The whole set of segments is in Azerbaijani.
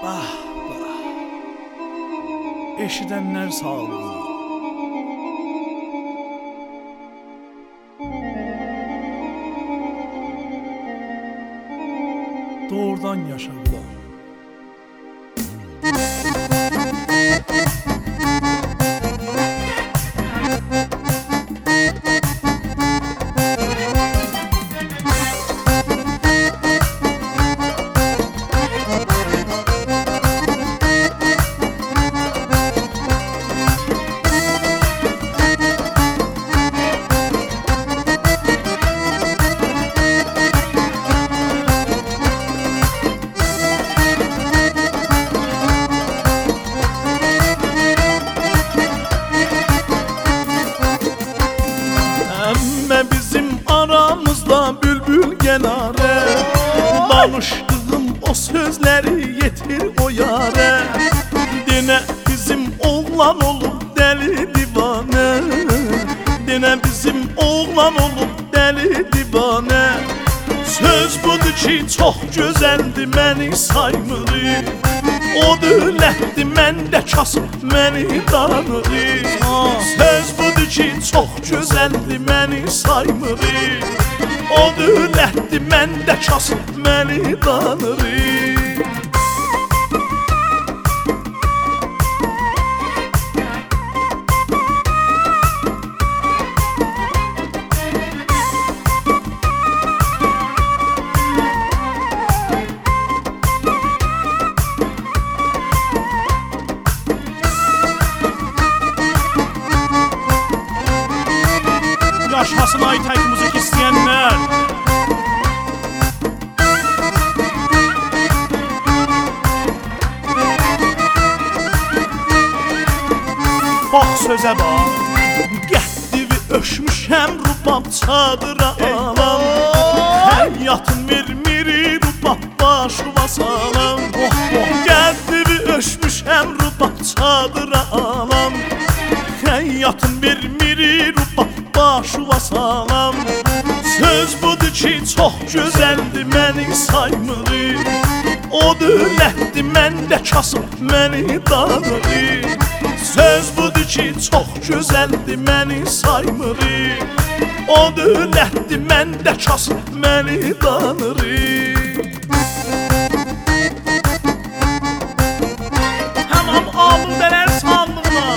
Ah, eşidənlər sağlığı. Doğrudan yaşadılar. Bizim aramızda bülbül genare, danışdığım o sözleri yetir o yare. Dene bizim oğlan olup deli divane, dene bizim oğlan olup deli divane. Söz budur ki çok güzeldi, məni saymırı. O dövlətdi, məndə kasıb, məni danırı. Söz budur ki çok güzeldi, məni saymırı. O dövlətdi, məndə kasıb, məni danırı. Yaşasın Aytək müzik istəyənlər. Bax sözə bax, qəddivi öşmüşəm rubab çadıra alam. Həyatın vermiri rubab başıma salam. Qəddivi öşmüşəm rubab çadıra alam. Həyatın vermiri rubab başıma salam. Söz budur ki çok güzeldi, məni saymırı. O dövlətdi, məndə kasıb, məni danırı. Söz budur ki çok güzeldi, məni saymırı. O dövlətdi, məndə kasıb, məni danırı. Həmam aludələr sandığına.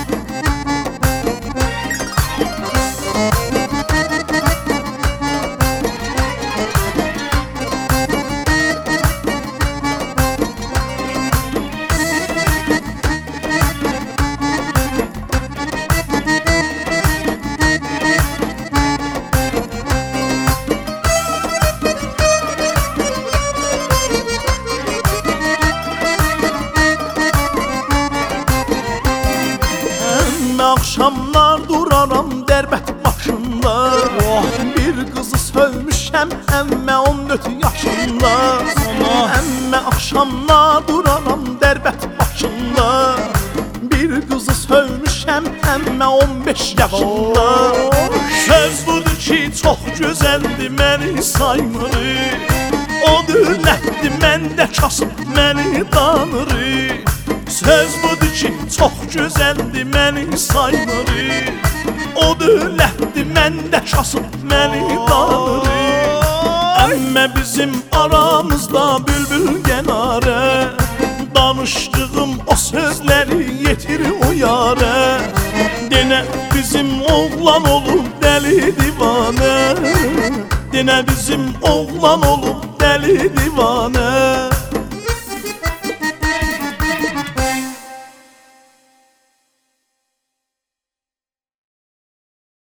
Akşamlar duraram dərbət başında. Bir qızı sövmüşəm əmmə 14 yaşında. Əmmə akşamlar duraram dərbət başında. Bir qızı sövmüşəm əmmə 15 yaşında. Söz budur ki çox gözəldi, məni saymırı. O dövlətdi, məndə kasıb, məni danırı. Söz budur ki çok güzeldi, məni saymırı. O dövlətdi, məndə kasıb, məni danırı. Əmmə bizim aramızda bülbül genare, danışdığım o sözleri yetir o yare. Dene bizim oğlan olup deli divane, dene bizim oğlan olup deli divane.